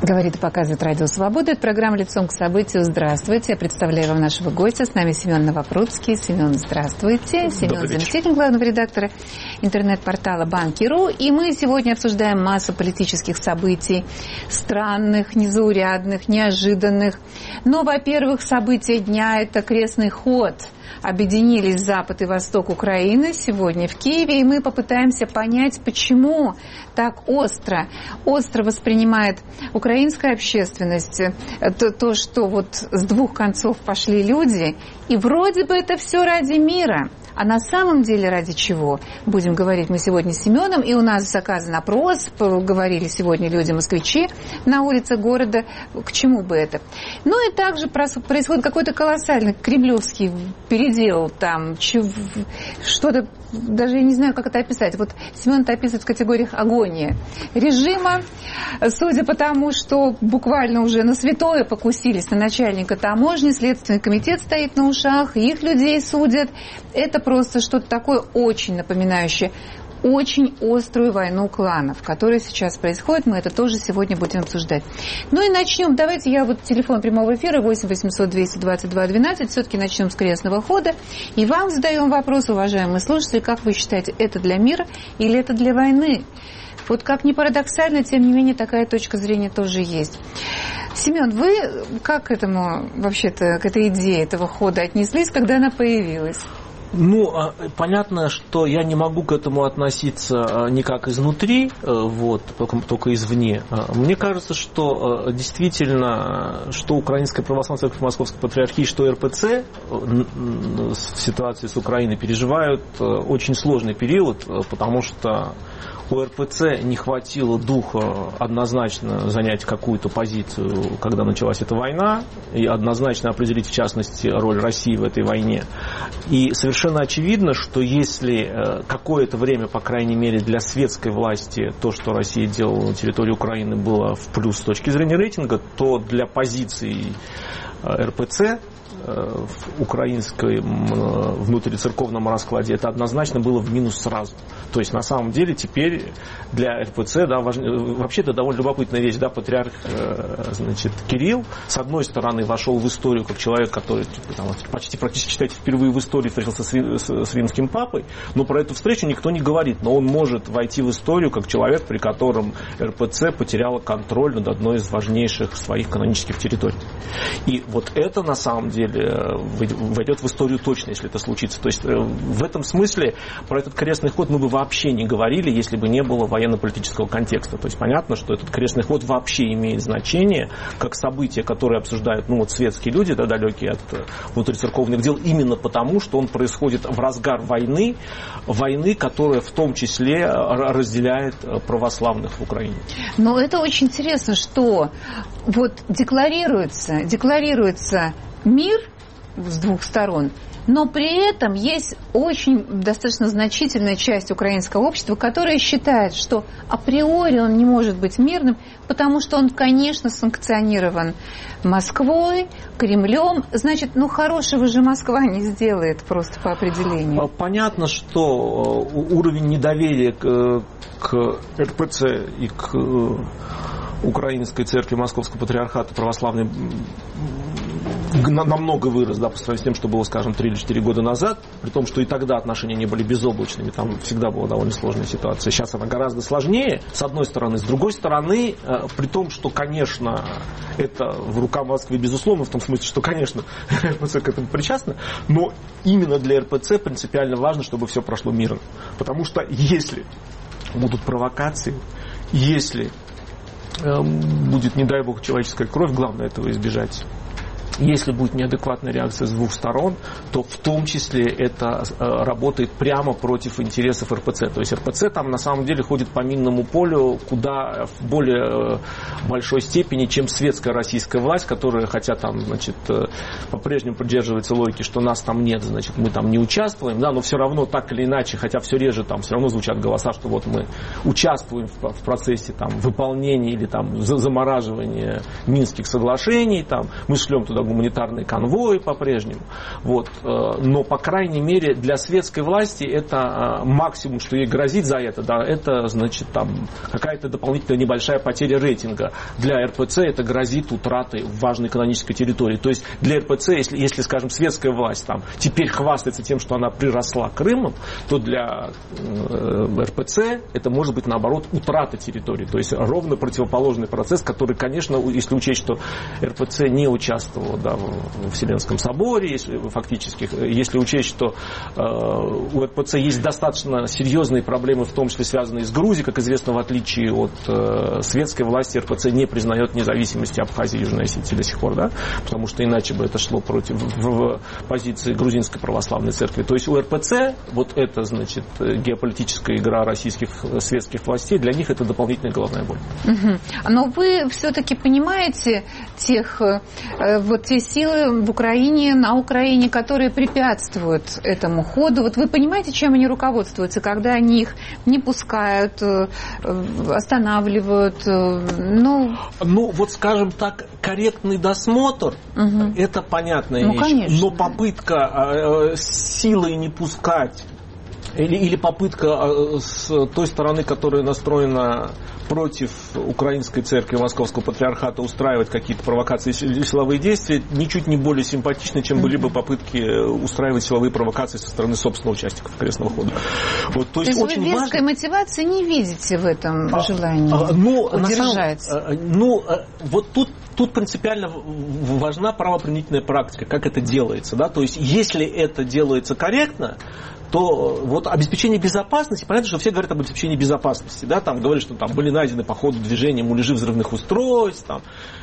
Говорит и показывает Радио Свобода. Это программа «Лицом к событию». Здравствуйте. Я представляю вам нашего гостя. С нами Семен Новопрудский. Семен, здравствуйте. Семен, заместитель главного редактора интернет-портала Банки.ру. И мы сегодня обсуждаем массу политических событий. Странных, незаурядных, неожиданных. Но, во-первых, события дня – это крестный ход. Объединились Запад и Восток Украины сегодня в Киеве, и мы попытаемся понять, почему так остро воспринимает украинская общественность то, что вот с двух концов пошли люди, и вроде бы это все ради мира. А на самом деле ради чего? Будем говорить мы сегодня с Семеном, и у нас заказан опрос, говорили сегодня люди-москвичи на улице города, к чему бы это. Ну и также происходит какой-то колоссальный кремлевский передел, там что-то, даже я не знаю, как это описать. Вот Семен это описывает в категориях агония режима, судя по тому, что буквально уже на святое покусились, на начальника таможни, Следственный комитет стоит на ушах, их людей судят. Это просто что-то такое очень напоминающее очень острую войну кланов, которая сейчас происходит. Мы это тоже сегодня будем обсуждать. Ну и начнем. Давайте я вот телефон прямого эфира 8 800 222 12. Все-таки начнем с крестного хода. И вам задаем вопрос, уважаемые слушатели, как вы считаете, это для мира или это для войны? Вот как ни парадоксально, тем не менее, такая точка зрения тоже есть. Семен, вы как к этому, вообще-то, к этой идее этого хода отнеслись, когда она появилась? Ну, понятно, что я не могу к этому относиться никак изнутри, вот, только извне. Мне кажется, что действительно, что Украинская православная церковь Московской патриархии, что РПЦ в ситуации с Украиной переживают очень сложный период, потому что у РПЦ не хватило духа однозначно занять какую-то позицию, когда началась эта война, и однозначно определить, в частности, роль России в этой войне. И совершенно очевидно, что если какое-то время, по крайней мере, для светской власти то, что Россия делала на территории Украины, было в плюс с точки зрения рейтинга, то для позиций РПЦ в украинском внутрицерковном раскладе это однозначно было в минус сразу. То есть на самом деле теперь для РПЦ, да, вообще это довольно любопытная вещь, да, патриарх, значит, Кирилл с одной стороны вошел в историю как человек, который там, практически считайте, впервые в истории встретился с римским папой, но про эту встречу никто не говорит, но он может войти в историю как человек, при котором РПЦ потеряла контроль над одной из важнейших своих канонических территорий. И вот это на самом деле войдет в историю точно, если это случится. То есть в этом смысле про этот крестный ход мы бы вообще не говорили, если бы не было военно-политического контекста. То есть понятно, что этот крестный ход вообще имеет значение как событие, которое обсуждают светские люди, да, далекие от внутрицерковных дел, именно потому, что он происходит в разгар войны, которая в том числе разделяет православных в Украине. Но это очень интересно, что вот декларируется мир с двух сторон, но при этом есть очень достаточно значительная часть украинского общества, которая считает, что априори он не может быть мирным, потому что он, конечно, санкционирован Москвой, Кремлем. Значит, хорошего же Москва не сделает просто по определению. Понятно, что уровень недоверия к РПЦ и к Украинской церкви Московского патриархата православной намного вырос, да, по сравнению с тем, что было, скажем, 3 или 4 года назад, при том, что и тогда отношения не были безоблачными, там всегда была довольно сложная ситуация. Сейчас она гораздо сложнее, с одной стороны. С другой стороны, при том, что, конечно, это в руках Москвы, безусловно, в том смысле, что, конечно, РПЦ к этому причастна, но именно для РПЦ принципиально важно, чтобы все прошло мирно. Потому что если будут провокации, если будет, не дай бог, человеческая кровь, главное этого избежать. Если будет неадекватная реакция с двух сторон, то в том числе это работает прямо против интересов РПЦ. То есть РПЦ там на самом деле ходит по минному полю куда в более большой степени, чем светская российская власть, которая, хотя там, значит, по-прежнему придерживается логики, что нас там нет, значит, мы там не участвуем, да, но все равно так или иначе, хотя все реже там все равно звучат голоса, что вот мы участвуем в процессе там выполнения или там замораживания Минских соглашений, там мы шлем туда гуманитарные конвои по-прежнему. Вот. Но, по крайней мере, для светской власти это максимум, что ей грозит за это, да, это, значит, там какая-то дополнительная небольшая потеря рейтинга. Для РПЦ это грозит утратой важной экономической территории. То есть для РПЦ, если скажем, светская власть там теперь хвастается тем, что она приросла Крымом, то для РПЦ это может быть, наоборот, утрата территории. То есть ровно противоположный процесс, который, конечно, если учесть, что РПЦ не участвовала, да, в Вселенском соборе, фактически, если учесть, что у РПЦ есть достаточно серьезные проблемы, в том числе связанные с Грузией, как известно, в отличие от светской власти, РПЦ не признает независимости Абхазии и Южной Осетии до сих пор, да, потому что иначе бы это шло против в позиции грузинской православной церкви. То есть у РПЦ вот это, значит, геополитическая игра российских светских властей, для них это дополнительная головная боль. Но вы все-таки понимаете те силы в Украине, на Украине, которые препятствуют этому ходу. Вот вы понимаете, чем они руководствуются, когда они их не пускают, останавливают? Вот скажем так, корректный досмотр, это понятная вещь. Конечно. Но попытка силой не пускать или попытка с той стороны, которая настроена против украинской церкви, Московского патриархата, устраивать какие-то провокации и силовые действия, ничуть не более симпатичны, чем были бы попытки устраивать силовые провокации со стороны собственных участников крестного хода. Вот, то есть очень вы веской мотивации не видите в этом желании удержать? Вот тут принципиально важна правоприменительная практика, как это делается. Да? То есть если это делается корректно, то вот обеспечение безопасности, понятно, что все говорят об обеспечении безопасности, да, там говорят, что там были найдены по ходу движения муляжи взрывных устройств. Там.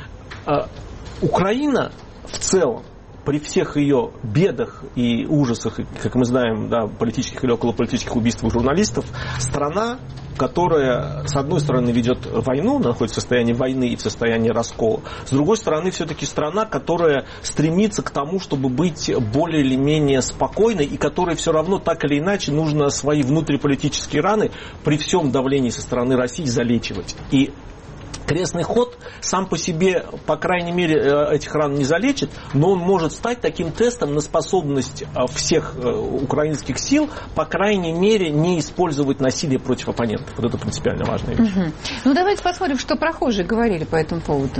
Украина в целом, при всех ее бедах и ужасах, как мы знаем, да, политических или околополитических убийствах журналистов, страна, которая, с одной стороны, ведет войну, находится в состоянии войны и в состоянии раскола, с другой стороны, все-таки страна, которая стремится к тому, чтобы быть более или менее спокойной, и которой все равно так или иначе нужно свои внутриполитические раны при всем давлении со стороны России залечивать. И крестный ход сам по себе, по крайней мере, этих ран не залечит, но он может стать таким тестом на способность всех украинских сил, по крайней мере, не использовать насилие против оппонентов. Вот это принципиально важная вещь. Ну, давайте посмотрим, что прохожие говорили по этому поводу.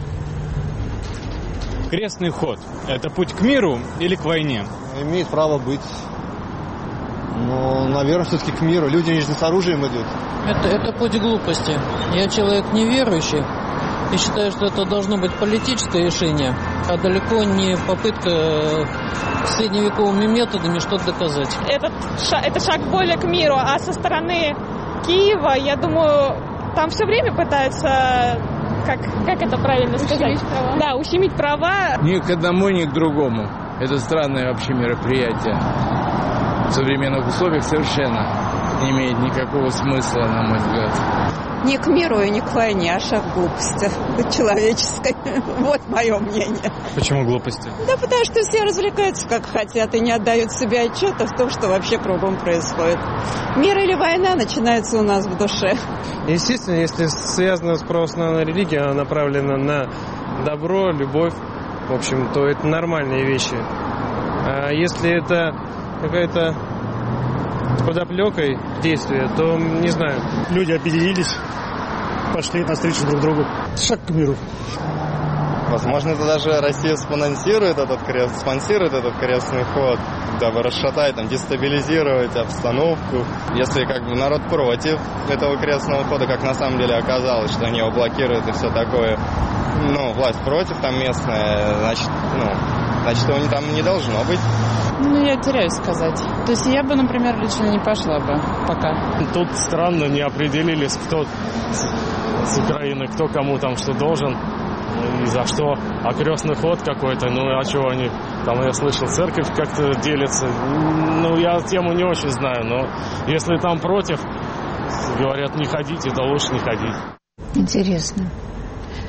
Крестный ход – это путь к миру или к войне? Имеет право быть. Но, наверное, все-таки к миру. Люди не с оружием идут. Это путь глупости. Я человек неверующий и считаю, что это должно быть политическое решение, а далеко не попытка средневековыми методами что-то доказать. Это шаг более к миру, а со стороны Киева, я думаю, там все время пытаются, как это правильно сказать? Ущемить права. Ни к одному, ни к другому. Это странное вообще мероприятие. В современных условиях совершенно не имеет никакого смысла, на мой взгляд. Не к миру и не к войне, а шаг глупости человеческой. Вот мое мнение. Почему глупости? Да потому что все развлекаются как хотят и не отдают себе отчета в том, что вообще кругом происходит. Мир или война начинается у нас в душе. Естественно, если связана с православной религией, она направлена на добро, любовь, в общем, то это нормальные вещи. А если это какая-то подоплекой действия, то не знаю. Люди объединились, пошли навстречу друг другу. Шаг к миру. Возможно, это даже Россия спонсирует этот крестный ход, дабы расшатать, дестабилизировать обстановку. Если народ против этого крестного хода, как на самом деле оказалось, что они его блокируют и все такое, власть против местная, значит, его там не должно быть. Я теряюсь сказать. То есть я бы, например, лично не пошла бы пока. Тут странно, не определились, кто с Украины, кто кому там что должен и за что. А крестный ход какой-то, а чего они? Там, я слышал, церковь как-то делится. Я тему не очень знаю, но если там против, говорят, не ходите, то лучше не ходить. Интересно.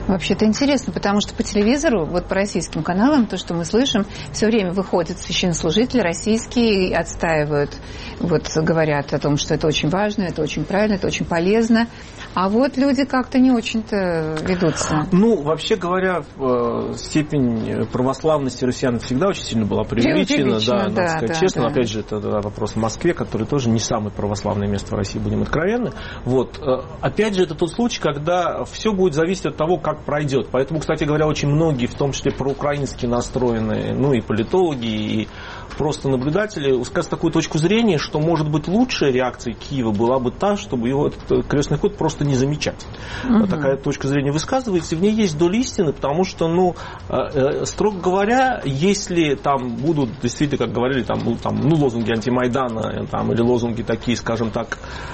Вообще-то интересно, потому что по телевизору, вот по российским каналам, то, что мы слышим, все время выходят священнослужители российские и отстаивают, вот говорят о том, что это очень важно, это очень правильно, это очень полезно. А вот люди как-то не очень-то ведутся. Ну, вообще говоря, степень православности россиян всегда очень сильно была преувеличена. Да, надо сказать честно. Опять же, это вопрос в Москве, который тоже не самое православное место в России, будем откровенны. Вот. Опять же, это тот случай, когда все будет зависеть от того, как пройдет. Поэтому, кстати говоря, очень многие, в том числе проукраински настроенные, ну и политологи, и просто наблюдатели, высказывают такую точку зрения, что, может быть, лучшая реакция Киева была бы та, чтобы его этот крестный ход просто не замечать. Такая точка зрения высказывается, и в ней есть доля истины, потому что, ну, строго говоря, если там будут, действительно, как говорили, там, лозунги антимайдана, там, или лозунги такие, скажем так,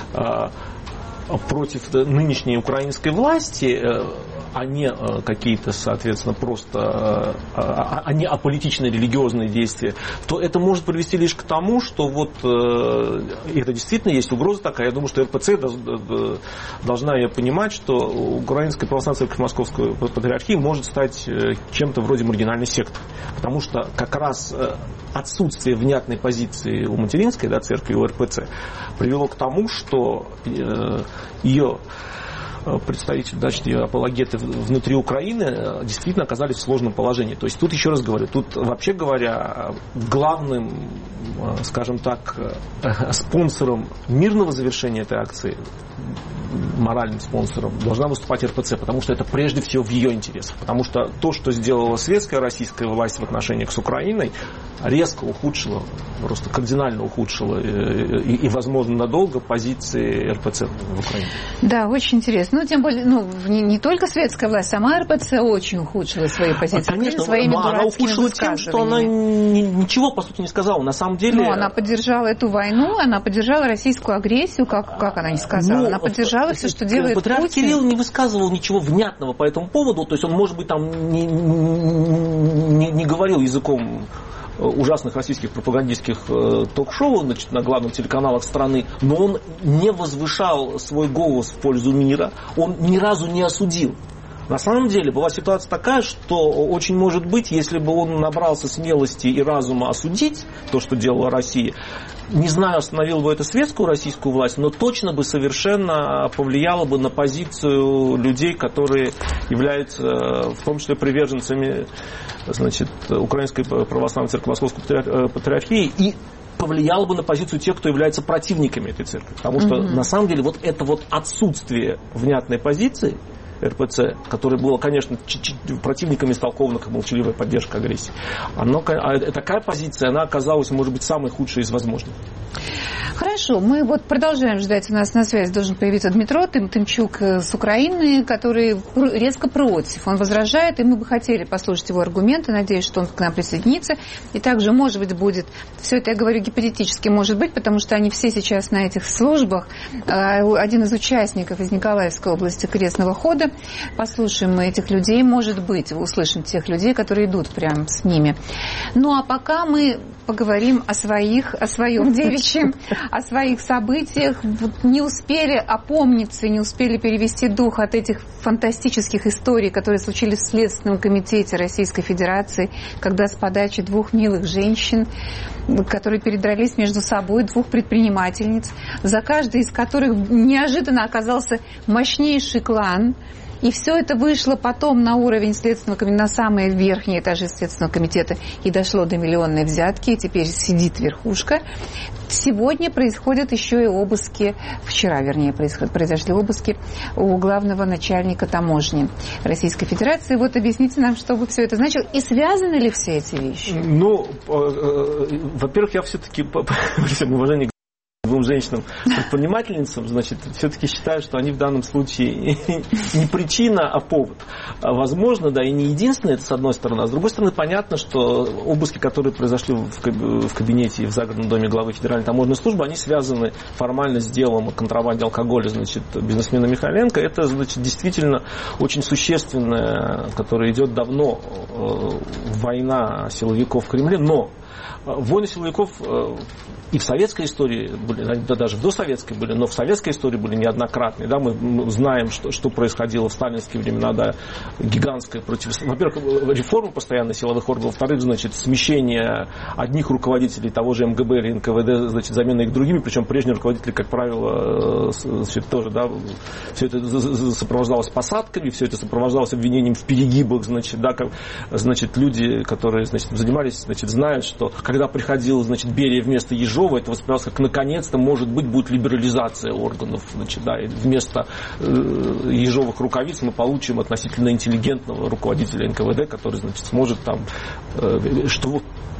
против нынешней украинской власти, а не какие-то, соответственно, просто а не аполитичные религиозные действия, то это может привести лишь к тому, что вот это действительно есть угроза такая. Я думаю, что РПЦ должна ее понимать, что Украинская православная церковь Московской патриархии может стать чем-то вроде маргинальной секты. Потому что как раз отсутствие внятной позиции у материнской, да, церкви, у РПЦ, привело к тому, что ее представители, значит, ее апологеты внутри Украины действительно оказались в сложном положении. То есть тут, еще раз говорю, тут, вообще говоря, главным, скажем так, спонсором мирного завершения этой акции, моральным спонсором, должна выступать РПЦ, потому что это прежде всего в ее интересах. Потому что то, что сделала светская российская власть в отношениях с Украиной, резко ухудшило, просто кардинально ухудшило и возможно, надолго позиции РПЦ в Украине. Да, очень интересно. Ну, тем более, не только светская власть, сама РПЦ очень ухудшила свои позиции. Конечно, своими она ухудшила тем, что она ничего, по сути, не сказала. На самом деле... Ну, она поддержала эту войну, она поддержала российскую агрессию, как она не сказала. Она поддержала все, что делает Патриарх Путин. Кирилл не высказывал ничего внятного по этому поводу, то есть он, может быть, там не говорил языком ужасных российских пропагандистских ток-шоу, значит, на главных телеканалах страны, но он не возвышал свой голос в пользу мира, он ни разу не осудил. На самом деле была ситуация такая, что очень может быть, если бы он набрался смелости и разума осудить то, что делала Россия, не знаю, остановил бы это светскую российскую власть, но точно бы совершенно повлияло бы на позицию людей, которые являются в том числе приверженцами, значит, Украинской православной церкви Московской патриархии, и повлияло бы на позицию тех, кто является противниками этой церкви. Потому что на самом деле вот это вот отсутствие внятной позиции РПЦ, которое было, конечно, противниками истолковано как молчаливая поддержка агрессии. Такая позиция, она оказалась, может быть, самой худшей из возможных. Хорошо, мы вот продолжаем ждать. У нас на связи должен появиться Дмитро Тымчук с Украины, который резко против. Он возражает, и мы бы хотели послушать его аргументы. Надеюсь, что он к нам присоединится. И также, может быть, будет, все это я говорю гипотетически, может быть, потому что они все сейчас на этих службах. Один из участников из Николаевской области крестного хода. Послушаем мы этих людей, может быть, услышим тех людей, которые идут прямо с ними. Ну, а пока мы поговорим о своем девичьем, о своих событиях. Не успели опомниться, не успели перевести дух от этих фантастических историй, которые случились в Следственном комитете Российской Федерации, когда с подачи двух милых женщин, которые передрались между собой, двух предпринимательниц, за каждой из которых неожиданно оказался мощнейший клан. И все это вышло потом на уровень Следственного комитета, на самые верхние этажи Следственного комитета, и дошло до миллионной взятки, и теперь сидит верхушка. Сегодня происходят еще и обыски, вчера, вернее, произошли обыски у главного начальника таможни Российской Федерации. Вот объясните нам, что бы все это значило, и связаны ли все эти вещи? Ну, во-первых, я все-таки, при всем уважении к двум женщинам-предпринимательницам, значит, все-таки считаю, что они в данном случае не причина, а повод. Возможно, да, и не единственное, это с одной стороны. А с другой стороны, понятно, что обыски, которые произошли в кабинете и в загородном доме главы Федеральной таможенной службы, они связаны формально с делом о контрабанде алкоголя, значит, бизнесмена Михайленко. Это, значит, действительно очень существенная, которая идет давно, война силовиков в Кремле, но войны силовиков и в советской истории были были, даже в досоветской были, но в советской истории были неоднократные. Да, мы знаем, что происходило в сталинские времена, да, гигантское во-первых, реформа постоянно силовых органов, во-вторых, значит, смещение одних руководителей того же МГБ или НКВД, значит, замена их другими, причем прежние руководители, как правило, значит, тоже, да, все это сопровождалось посадками, все это сопровождалось обвинением в перегибах, значит, да, значит, люди, которые, значит, занимались, значит, знают, что когда приходил, значит, Берия вместо Ежова, это воспринималось как, наконец-то, может быть, будет либерализация органов, значит, да, и вместо ежовых рукавиц мы получим относительно интеллигентного руководителя НКВД, который, значит, сможет там, что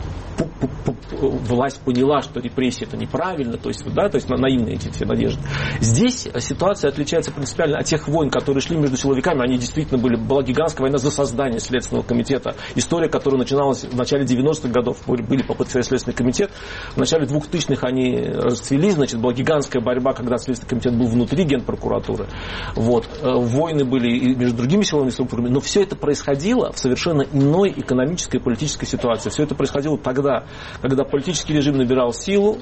власть поняла, что репрессии это неправильно, то есть, да, то есть наивные эти все надежды. Здесь ситуация отличается принципиально от тех войн, которые шли между силовиками. Они действительно была гигантская война за создание Следственного комитета. История, которая начиналась в начале 90-х годов, были попытки создать Следственный комитет. В начале 2000-х они расцвели, значит, была гигантская борьба, когда Следственный комитет был внутри Генпрокуратуры. Вот. Войны были и между другими силовыми структурами, но все это происходило в совершенно иной экономической и политической ситуации. Все это происходило тогда, когда политический режим набирал силу,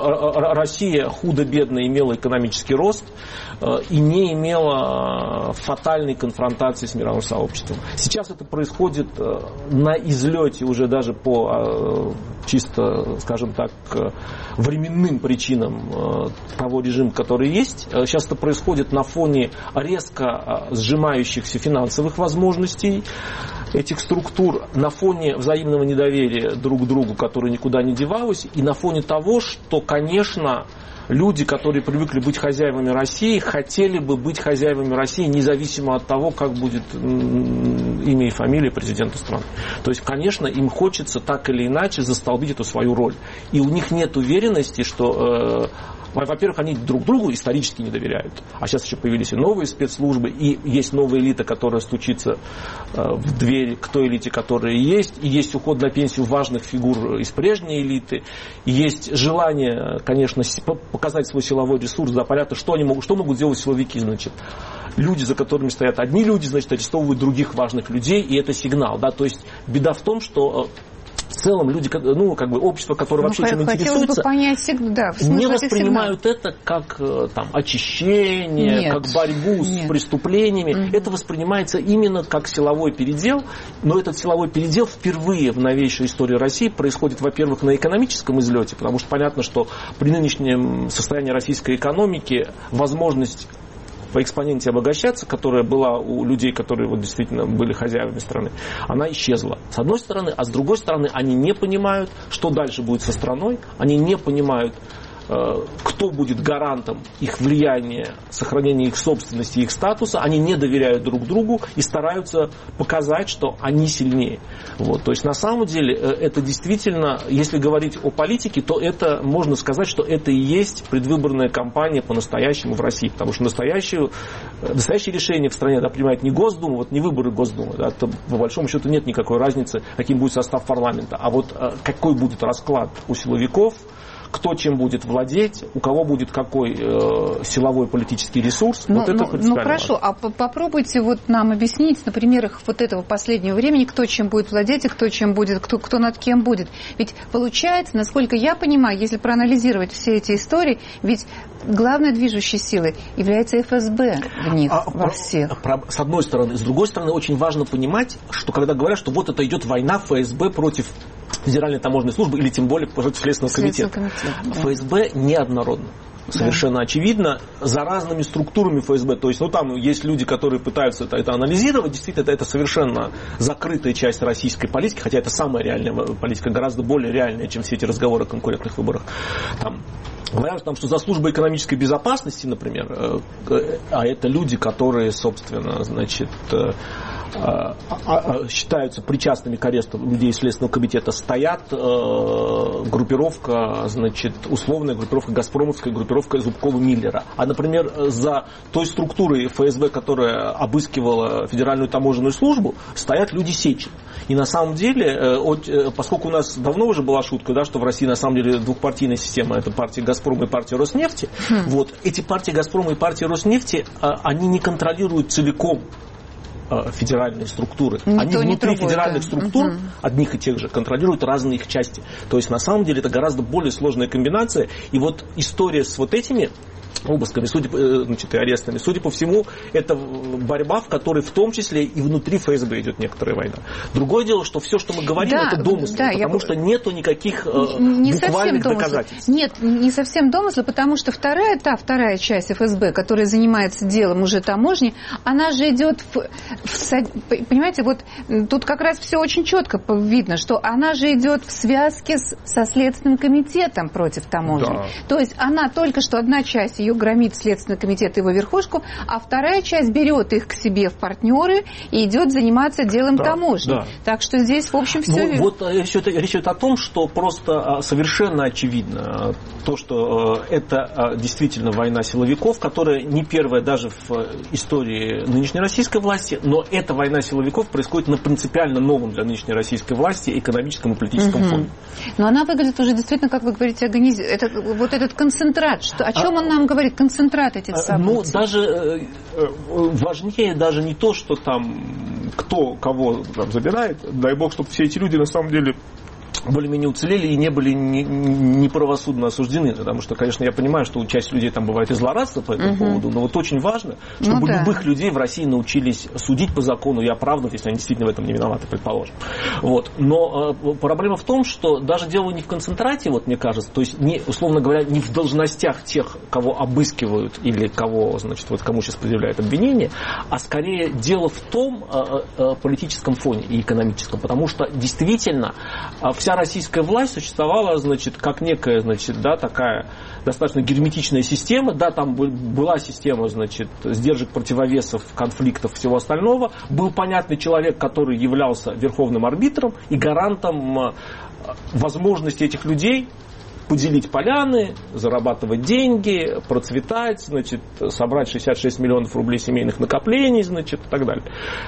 Россия худо-бедно имела экономический рост и не имела фатальной конфронтации с мировым сообществом. Сейчас это происходит на излете уже даже по чисто, скажем так, временным причинам того режима, который есть. Сейчас это происходит на фоне резко сжимающихся финансовых возможностей этих структур, на фоне взаимного недоверия друг к другу, которое никуда не девалось, и на фоне того, что, конечно, люди, которые привыкли быть хозяевами России, хотели бы быть хозяевами России независимо от того, как будет имя и фамилия президента страны. То есть, конечно, им хочется так или иначе застолбить эту свою роль. И у них нет уверенности, что... Во-первых, они друг другу исторически не доверяют. А сейчас еще появились и новые спецслужбы, и есть новая элита, которая стучится в дверь к той элите, которая есть. И есть уход на пенсию важных фигур из прежней элиты. И есть желание, конечно, показать свой силовой ресурс. Да, понятно, что могут делать силовики, значит. Люди, за которыми стоят одни люди, значит, арестовывают других важных людей, и это сигнал. Да? То есть беда в том, что... В целом люди, ну, как бы общество, которое вообще этим интересуется, понять, да, не воспринимают это как там, очищение, как борьбу с преступлениями. Это воспринимается именно как силовой передел. Но этот силовой передел впервые в новейшей истории России происходит, во-первых, на экономическом излете, потому что понятно, что при нынешнем состоянии российской экономики возможность по экспоненте обогащаться, которая была у людей, которые вот действительно были хозяевами страны, она исчезла. С одной стороны, а с другой стороны, они не понимают, что дальше будет со страной, они не понимают, кто будет гарантом их влияния, сохранения их собственности, их статуса, они не доверяют друг другу и стараются показать, что они сильнее. Вот. То есть на самом деле это действительно, если говорить о политике, то это можно сказать, что это и есть предвыборная кампания по-настоящему в России, потому что настоящее решение в стране, да, принимает не Госдума, вот не выборы Госдумы, да, то, по большому счету нет никакой разницы, каким будет состав парламента, а вот какой будет расклад у силовиков, кто чем будет владеть, у кого будет какой силовой политический ресурс. Вот это принципиально. Ну хорошо, а попробуйте вот нам объяснить на примерах вот этого последнего времени, кто чем будет владеть и кто чем будет, кто над кем будет. Ведь получается, насколько я понимаю, если проанализировать все эти истории, ведь главной движущей силой является ФСБ в них, во всех. С одной стороны. С другой стороны, очень важно понимать, что когда говорят, что вот это идет война ФСБ против Федеральной таможенной службы или тем более против Следственного комитета. ФСБ неоднородно. Совершенно очевидно, за разными структурами ФСБ. То есть, ну, там есть люди, которые пытаются это анализировать. Действительно, это совершенно закрытая часть российской политики, хотя это самая реальная политика, гораздо более реальная, чем все эти разговоры о конкурентных выборах. Там говорят, что за службой экономической безопасности, например, а это люди, которые, собственно, значит, считаются причастными к аресту людей из Следственного комитета, стоят группировка, значит, условная группировка, газпромовская группировка Зубкова-Миллера. А, например, за той структурой ФСБ, которая обыскивала Федеральную таможенную службу, стоят люди Сечин. И на самом деле, поскольку у нас давно уже была шутка, да, что в России на самом деле двухпартийная система, это партия «Газпрома» и партия «Роснефти», вот, эти партии «Газпрома» и партия «Роснефти», они не контролируют целиком федеральные структуры. Никто они внутри другой, федеральных структур, одних и тех же, контролируют разные их части. То есть, на самом деле, это гораздо более сложная комбинация. И вот история с вот этими обысками, и арестами, судя по всему, это борьба, в которой в том числе и внутри ФСБ идет некоторая война. Другое дело, что все, что мы говорим, это домыслы, потому что нету никаких буквальных доказательств. Нет, не совсем домыслы, потому что вторая часть ФСБ, которая занимается делом уже таможни, она же идет понимаете, вот тут как раз все очень четко видно, что она же идет в связке со Следственным комитетом против таможни. Да. То есть она только что одна часть ее громит Следственный комитет и его верхушку, а вторая часть берет их к себе в партнеры и идет заниматься делом таможни. Да. Так что здесь, в общем, все... Вот речь идет о том, что просто совершенно очевидно то, что это действительно война силовиков, которая не первая даже в истории нынешней российской власти, но эта война силовиков происходит на принципиально новом для нынешней российской власти экономическом и политическом фоне. Но она выглядит уже действительно, как вы говорите, это вот этот концентрат. О чем он нам говорит? Концентрат этих событий. Ну, даже важнее даже не то, что там кто кого там забирает. Дай бог, чтобы все эти люди на самом деле более-менее уцелели и не были неправосудно осуждены. Потому что, конечно, я понимаю, что часть людей там бывает и злорадство по этому поводу, но вот очень важно, чтобы любых людей в России научились судить по закону и оправдывать, если они действительно в этом не виноваты, предположим. Вот. Но проблема в том, что даже дело не в концентрате, вот мне кажется, то есть, условно говоря, не в должностях тех, кого обыскивают или кого, значит, вот кому сейчас предъявляют обвинение, а скорее дело в том политическом фоне и экономическом, потому что действительно вся российская власть существовала, значит, как некая, значит, да, такая достаточно герметичная система. Да, там была система, значит, сдержек, противовесов, конфликтов, всего остального. Был понятный человек, который являлся верховным арбитром и гарантом возможности этих людей поделить поляны, зарабатывать деньги, процветать, значит, собрать 66 миллионов рублей семейных накоплений, значит, и так далее.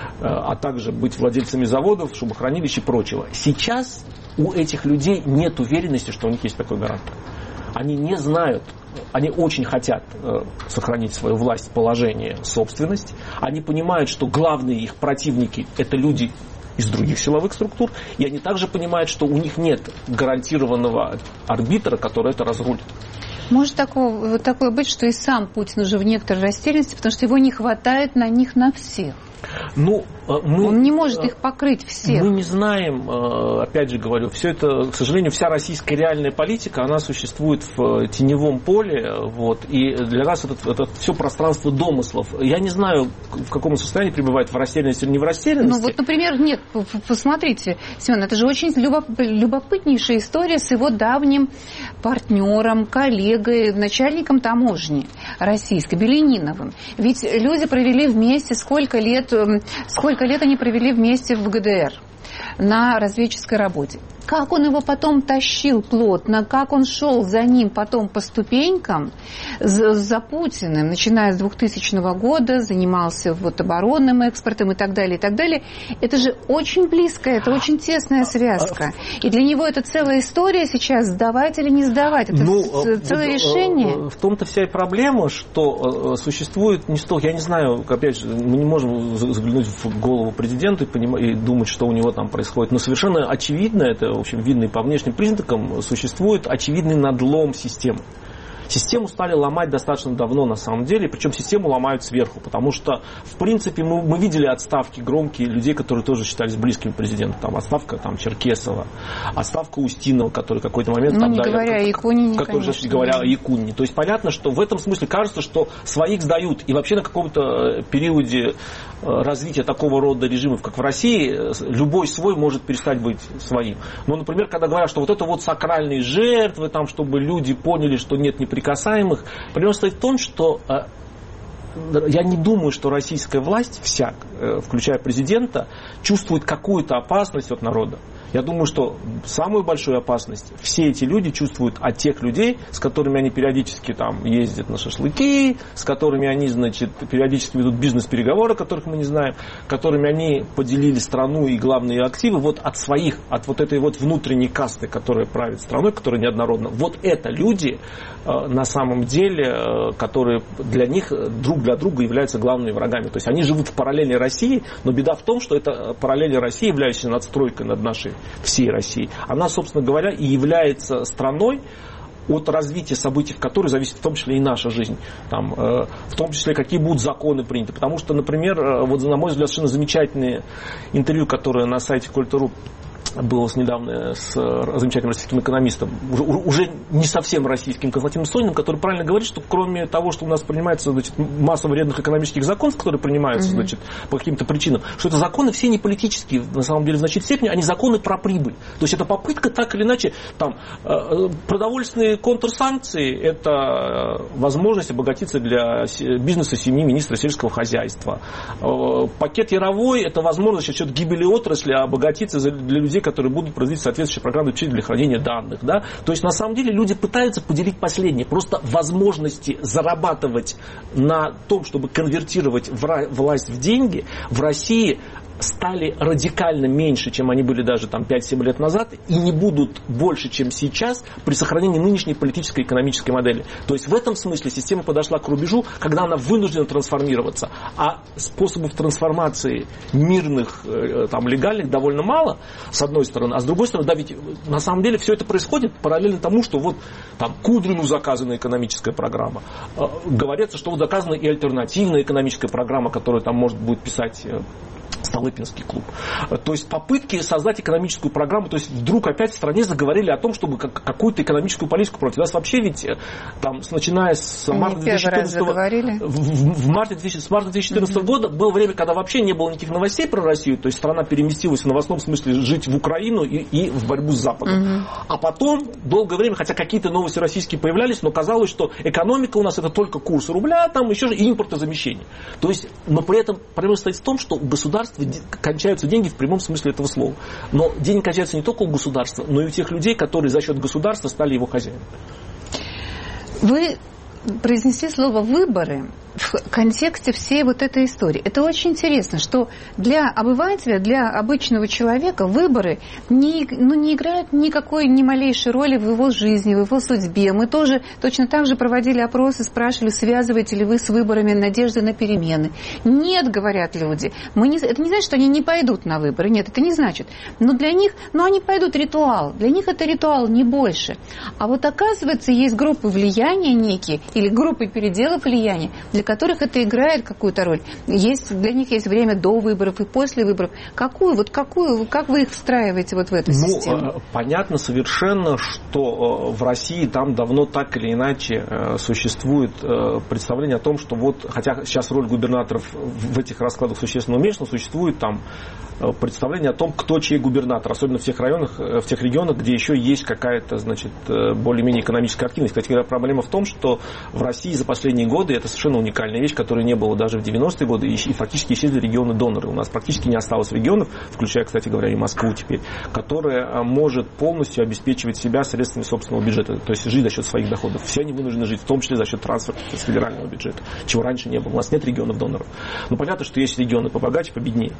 А также быть владельцами заводов, шубохранилищ и прочего. Сейчас у этих людей нет уверенности, что у них есть такой гарант. Они не знают, они очень хотят сохранить свою власть, положение, собственность. Они понимают, что главные их противники – это люди из других силовых структур, и они также понимают, что у них нет гарантированного арбитра, который это разрулит. Может такое быть, что и сам Путин уже в некоторой растерянности, потому что его не хватает на них на всех. Он не может их покрыть всех. Мы не знаем, опять же говорю, все это, к сожалению, вся российская реальная политика, она существует в теневом поле, вот, и для нас это все пространство домыслов. Я не знаю, в каком состоянии пребывает, в растерянности или не в растерянности. Ну вот, например, нет, посмотрите, Семен, это же очень любопытнейшая история с его давним партнером, коллегой, начальником таможни российской, Белениновым. Ведь люди провели вместе сколько лет они провели вместе в ГДР на разведческой работе. Как он его потом тащил плотно, как он шел за ним потом по ступенькам, за Путиным, начиная с 2000 года, занимался вот оборонным экспортом и так далее, и так далее. Это же очень близкая, это очень тесная связка. И для него это целая история сейчас, сдавать или не сдавать. Это целое решение. В том-то вся и проблема, что существует не столько, я не знаю, опять же, мы не можем заглянуть в голову президента и думать, что у него там происходит, но совершенно очевидно, это в общем, видно по внешним признакам, существует очевидный надлом системы. Систему стали ломать достаточно давно, на самом деле, причем систему ломают сверху, потому что, в принципе, мы видели отставки громкие людей, которые тоже считались близкими президентом. Там отставка Черкесова, отставка Устинова, который в какой-то момент... Ну, не говоря о Якунине, который же говоря о Якунине. То есть, понятно, что в этом смысле кажется, что своих сдают. И вообще на каком-то периоде развития такого рода режимов, как в России, любой свой может перестать быть своим. Но, например, когда говорят, что вот это вот сакральные жертвы, там, чтобы люди поняли, что нет неприкасаемых, проблема стоит в том, что я не думаю, что российская власть вся, включая президента, чувствует какую-то опасность от народа. Я думаю, что самую большую опасность все эти люди чувствуют от тех людей, с которыми они периодически там ездят на шашлыки, с которыми они, значит, периодически ведут бизнес-переговоры, которых мы не знаем, которыми они поделили страну и главные активы, вот от своих, от вот этой вот внутренней касты, которая правит страной, которая неоднородна. Вот это люди, на самом деле, которые для них друг для друга являются главными врагами. То есть они живут в параллели России, но беда в том, что эта параллель России, являющаяся надстройкой над нашей всей России, она, собственно говоря, и является страной, от развития событий, в которой зависит в том числе и наша жизнь. Там, в том числе, какие будут законы приняты. Потому что, например, вот, на мой взгляд, совершенно замечательное интервью, которое на сайте Культ.ру было недавно с замечательным российским экономистом, уже не совсем российским, Константином Сониным, который правильно говорит, что кроме того, что у нас принимается, значит, масса вредных экономических законов, которые принимаются, значит, по каким-то причинам, что это законы все не политические, на самом деле, в значительной степени, они законы про прибыль. То есть это попытка так или иначе, там, продовольственные контрсанкции, это возможность обогатиться для бизнеса семьи министра сельского хозяйства. Пакет Яровой, это возможность за счет гибели отрасли обогатиться для людей, которые будут производить соответствующие программы для хранения данных. Да? То есть, на самом деле, люди пытаются поделить последнее. Просто возможности зарабатывать на том, чтобы конвертировать власть в деньги, в России стали радикально меньше, чем они были даже там, 5-7 лет назад, и не будут больше, чем сейчас, при сохранении нынешней политической и экономической модели. То есть в этом смысле система подошла к рубежу, когда она вынуждена трансформироваться, а способов трансформации мирных, там, легальных довольно мало, с одной стороны, а с другой стороны, да, ведь на самом деле все это происходит параллельно тому, что вот там Кудрину заказана экономическая программа. Говорится, что вот заказана и альтернативная экономическая программа, которую там может будет писать Столыпинский клуб. То есть попытки создать экономическую программу, то есть вдруг опять в стране заговорили о том, чтобы какую-то экономическую политику проводить. У нас вообще ведь там, начиная с марта 2014 года было время, когда вообще не было никаких новостей про Россию, то есть страна переместилась в новостном смысле жить в Украину и в борьбу с Западом. А потом долгое время, хотя какие-то новости российские появлялись, но казалось, что экономика у нас это только курс рубля, там еще же и импортозамещение. То есть, но при этом проблема стоит в том, что у государства кончаются деньги в прямом смысле этого слова. Но деньги кончаются не только у государства, но и у тех людей, которые за счет государства стали его хозяевами. Вы произнесли слово «выборы» в контексте всей вот этой истории. Это очень интересно, что для обывателя, для обычного человека выборы не играют никакой, ни малейшей роли в его жизни, в его судьбе. Мы тоже точно так же проводили опросы, спрашивали, связываете ли вы с выборами надежды на перемены. Нет, говорят люди. Это не значит, что они не пойдут на выборы. Нет, это не значит. Но для них, они пойдут ритуал. Для них это ритуал, не больше. А вот оказывается, есть группы влияния некие, или группы переделов влияния, для которых это играет какую-то роль. Для них есть время до выборов и после выборов. Как вы их встраиваете вот в эту систему? Понятно совершенно, что в России там давно так или иначе существует представление о том, что вот, хотя сейчас роль губернаторов в этих раскладах существенно уменьшена, существует там представление о том, кто чей губернатор, особенно в тех районах, в тех регионах, где еще есть какая-то, значит, более-менее экономическая активность. Кстати говоря, проблема в том, что в России за последние годы, это совершенно уникальная вещь, которой не было даже в 90-е годы, и фактически исчезли регионы-доноры. У нас практически не осталось регионов, включая, кстати говоря, и Москву теперь, которая может полностью обеспечивать себя средствами собственного бюджета, то есть жить за счет своих доходов. Все они вынуждены жить, в том числе за счет трансферта из федерального бюджета, чего раньше не было. У нас нет регионов-доноров. Но понятно, что есть регионы побогаче, победнее.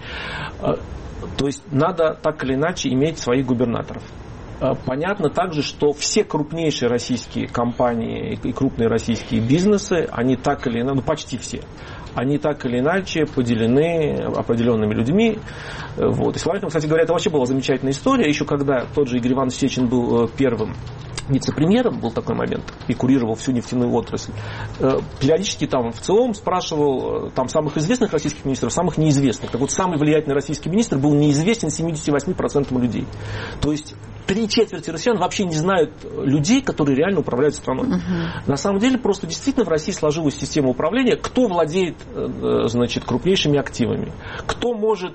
То есть надо так или иначе иметь своих губернаторов. Понятно также, что все крупнейшие российские компании и крупные российские бизнесы, они так или иначе, почти все, они так или иначе поделены определенными людьми. Вот. И Славянком, кстати говоря, это вообще была замечательная история. Еще когда тот же Игорь Иванович Сечин был первым вице-премьером, был такой момент, и курировал всю нефтяную отрасль, периодически там в ЦИОМ спрашивал там самых известных российских министров, самых неизвестных. Так вот, самый влиятельный российский министр был неизвестен 78% людей. То есть 3/4 россиян вообще не знают людей, которые реально управляют страной. На самом деле, просто действительно в России сложилась система управления, кто владеет, значит, крупнейшими активами, кто может,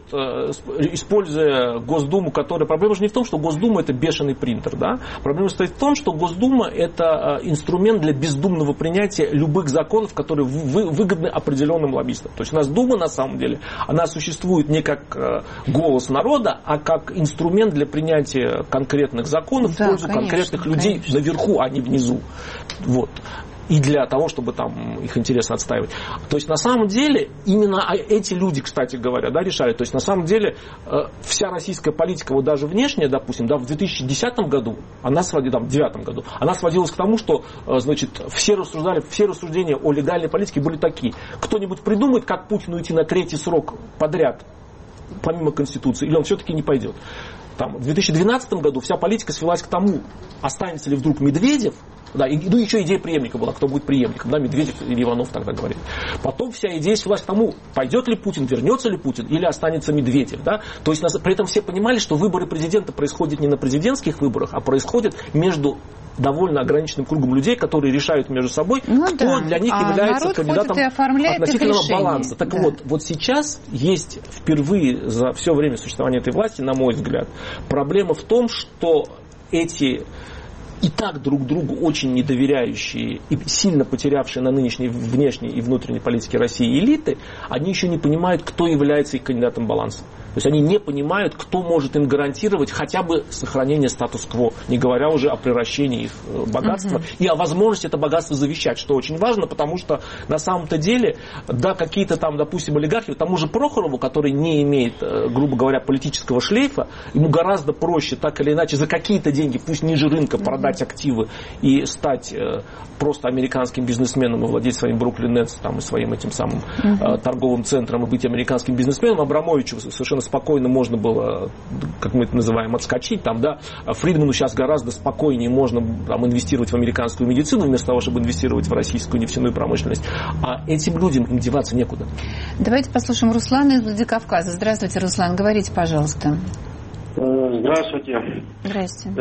используя Госдуму, которая... Проблема же не в том, что Госдума это бешеный принтер, да? Проблема стоит в том, что Госдума это инструмент для бездумного принятия любых законов, которые выгодны определенным лоббистам. То есть у нас Дума, на самом деле, она существует не как голос народа, а как инструмент для принятия конкретных законов в пользу конкретных людей наверху, а не внизу. Вот. И для того, чтобы там их интересы отстаивать. То есть, на самом деле, именно эти люди, кстати говоря, да, решали. То есть, на самом деле, вся российская политика, вот даже внешняя, допустим, да, в 2010 году, она сводилась, в 2009 году, она сводилась к тому, что, значит, все рассуждения о легальной политике были такие. Кто-нибудь придумает, как Путину уйти на 3-й срок подряд, помимо Конституции, или он все-таки не пойдет. Там, в 2012 году вся политика свелась к тому, останется ли вдруг Медведев, да, ну еще идея преемника была, кто будет преемником, да, Медведев или Иванов тогда говорили. Потом вся идея свелась к тому, пойдет ли Путин, вернется ли Путин или останется Медведев, да. То есть при этом все понимали, что выборы президента происходят не на президентских выборах, а происходят между довольно ограниченным кругом людей, которые решают между собой, кто для них является кандидатом относительного баланса. Так вот сейчас есть впервые за все время существования этой власти, на мой взгляд, проблема в том, что эти и так друг другу очень недоверяющие и сильно потерявшие на нынешней внешней и внутренней политике России элиты, они еще не понимают, кто является их кандидатом баланса. То есть они не понимают, кто может им гарантировать хотя бы сохранение статус-кво, не говоря уже о превращении их богатства и о возможности это богатство завещать, что очень важно, потому что на самом-то деле, да, какие-то там, допустим, олигархи, тому же Прохорову, который не имеет, грубо говоря, политического шлейфа, ему гораздо проще так или иначе за какие-то деньги, пусть ниже рынка, продать активы и стать просто американским бизнесменом и владеть своим Бруклин Нетс там, и своим этим самым торговым центром и быть американским бизнесменом. Абрамовичу совершенно спокойно можно было, как мы это называем, отскочить. Там, да. Фридману сейчас гораздо спокойнее можно там, инвестировать в американскую медицину, вместо того, чтобы инвестировать в российскую нефтяную промышленность. А этим людям им деваться некуда. Давайте послушаем Руслана из Владикавказа. Здравствуйте, Руслан. Говорите, пожалуйста. Здравствуйте. Здравствуйте.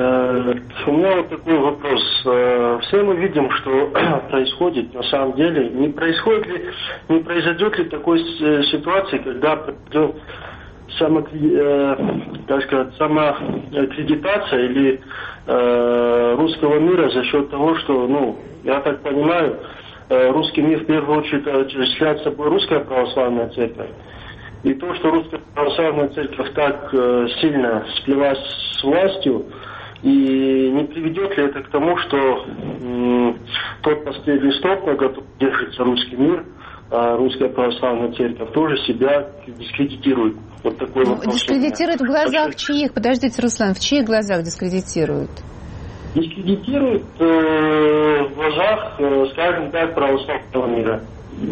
У меня вот такой вопрос. Все мы видим, что происходит на самом деле. Не произойдет ли такой ситуации, когда придет самоаккредитация или русского мира за счет того, что, ну, я так понимаю, русский мир в первую очередь осуществляет собой русская православная церковь. И то, что русская православная церковь так сильно сплелась с властью, и не приведет ли это к тому, что тот последний столб, на котором держится русский мир, русская православная церковь, тоже себя дискредитирует? Вот такой вопрос. Дискредитирует в глазах чьих? Подождите, Руслан, в чьих глазах дискредитирует? Дискредитирует в глазах, скажем так, православного мира.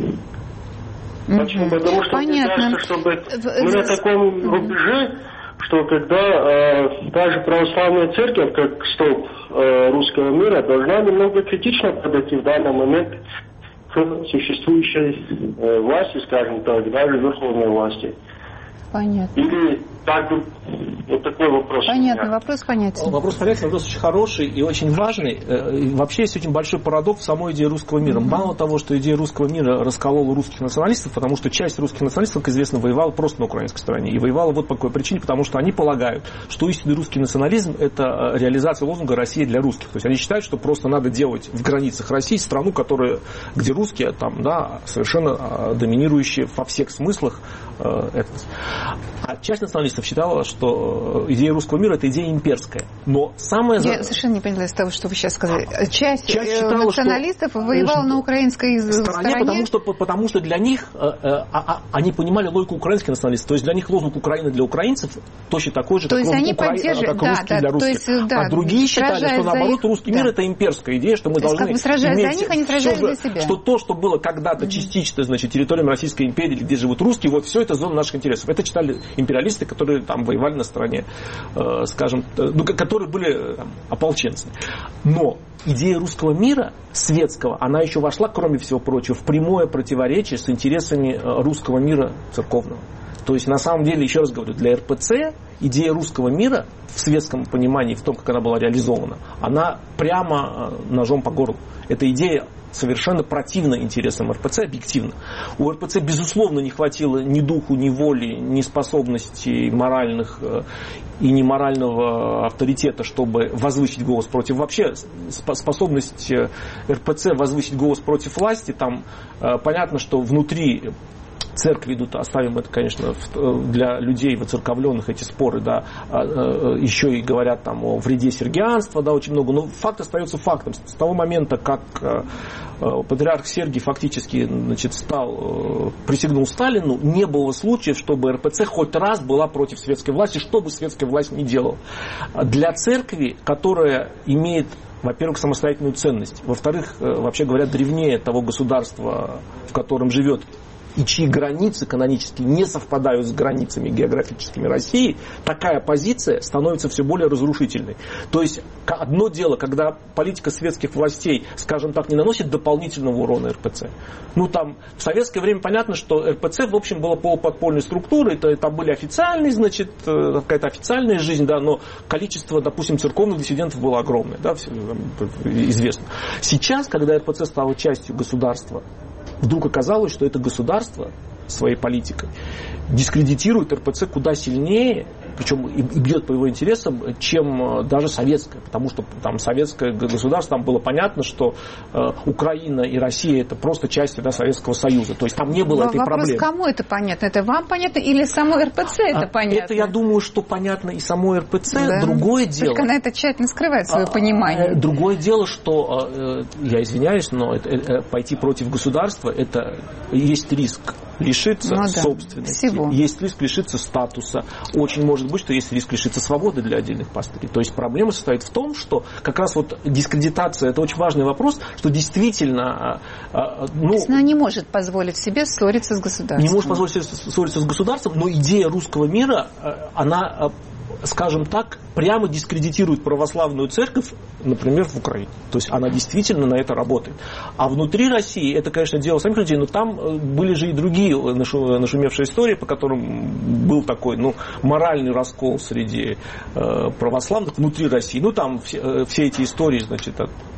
Почему? Потому что мне кажется, чтобы мы на таком рубеже, что когда та же православная церковь, как столб русского мира, должна немного критично подойти в данный момент к существующей власти, скажем так, даже верховной власти. Понятно. Или так, вот такой вопрос. Понятно, вопрос понятен. Вопрос понятен, вопрос очень хороший и очень важный. И вообще есть очень большой парадокс в самой идее русского мира. Мало того, что идея русского мира расколола русских националистов, потому что часть русских националистов, как известно, воевала просто на украинской стороне. И воевала вот по какой причине, потому что они полагают, что истинный русский национализм – это реализация лозунга «Россия для русских». То есть они считают, что просто надо делать в границах России страну, где русские там, да, совершенно доминирующие во всех смыслах этнос. А часть националистов считала, что идея русского мира – это идея имперская. Но самое... Я совершенно не поняла из того, что вы сейчас сказали. Часть считала, националистов воевала на украинской стороне. Потому что для них, они понимали логику украинских националистов. То есть для них лозунг Украины для украинцев точно такой же, как русский для русских. А другие считали, что наоборот русский мир – это имперская идея, что мы должны иметь... сражаясь за них, они сражались за себя. Что то, что было когда-то частично, значит, территорией Российской империи, где живут русские, вот все это зона наших интересов. Это читали империалисты, которые там воевали на стороне, скажем, которые были там, ополченцами. Но идея русского мира, светского, она еще вошла, кроме всего прочего, в прямое противоречие с интересами русского мира церковного. То есть, на самом деле, еще раз говорю, для РПЦ идея русского мира в светском понимании, в том, как она была реализована, она прямо ножом по горлу. Эта идея совершенно противна интересам РПЦ, объективно. У РПЦ, безусловно, не хватило ни духу, ни воли, ни способностей моральных и ни морального авторитета, чтобы возвысить голос против. Вообще, способность РПЦ возвысить голос против власти, там понятно, что внутри церкви идут, оставим это, конечно, для людей воцерковленных, эти споры, да, еще и говорят там о вреде сергианства, да, очень много, но факт остается фактом. С того момента, как патриарх Сергий фактически, значит, присягнул Сталину, не было случаев, чтобы РПЦ хоть раз была против светской власти, что бы светская власть ни делала. Для церкви, которая имеет, во-первых, самостоятельную ценность, во-вторых, вообще говоря, древнее того государства, в котором живет, и чьи границы канонически не совпадают с границами географическими России, такая позиция становится все более разрушительной. То есть одно дело, когда политика светских властей, скажем так, не наносит дополнительного урона РПЦ. Ну там в советское время понятно, что РПЦ в общем была полуподпольной структурой, там были официальные, значит, какая-то официальная жизнь, да, но количество, допустим, церковных диссидентов было огромное, да, известно. Сейчас, когда РПЦ стала частью государства, вдруг оказалось, что это государство своей политикой дискредитирует РПЦ куда сильнее, причем и бьет по его интересам, чем даже советское. Потому что там советское государство, там было понятно, что Украина и Россия это просто части, да, Советского Союза. То есть там не было этой проблемы. Вопрос, кому это понятно? Это вам понятно или самой РПЦ это понятно? Это, я думаю, что понятно и самой РПЦ. Да. Другое дело... Только она это тщательно скрывает, свое понимание. Другое дело, что, я извиняюсь, но пойти против государства, это есть риск лишиться собственности, всего. Есть риск лишиться статуса, очень может быть, что есть риск лишиться свободы для отдельных пастырей. То есть проблема состоит в том, что как раз вот дискредитация, это очень важный вопрос, что действительно... она не может позволить себе ссориться с государством. Не может позволить себе ссориться с государством, но идея русского мира, она, скажем так, прямо дискредитирует православную церковь, например, в Украине. То есть она действительно на это работает. А внутри России, это, конечно, дело самих людей, но там были же и другие нашумевшие истории, по которым был такой, моральный раскол среди православных внутри России. Там все эти истории, значит,